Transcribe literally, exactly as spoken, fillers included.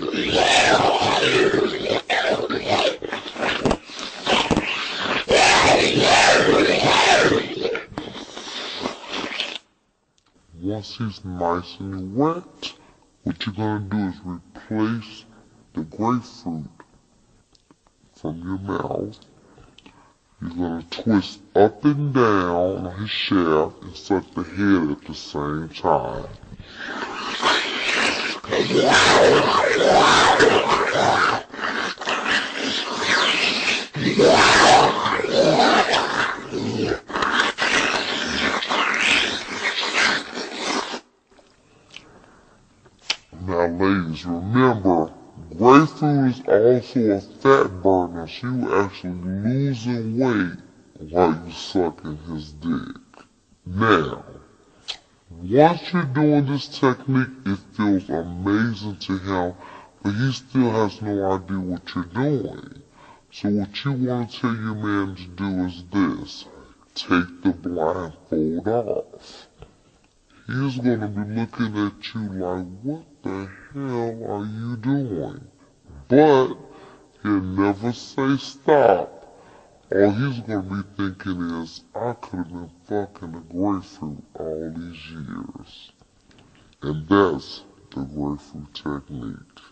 Once he's nice and wet, what you're gonna do is replace the grapefruit from your mouth. You're gonna twist up and down on his shaft and suck the head at the same time. Now ladies, remember, grapefruit is also a fat burner, so you actually losing weight while you sucking his dick. Now, once you're doing this technique, it feels amazing to him, but he still has no idea what you're doing. So what you want to tell your man to do is this: take the blindfold off. He's gonna be looking at you like, what the hell are you doing? But he'll never say stop. All he's gonna be thinking is, I could have been fucking a grapefruit all these years. And that's the grapefruit technique.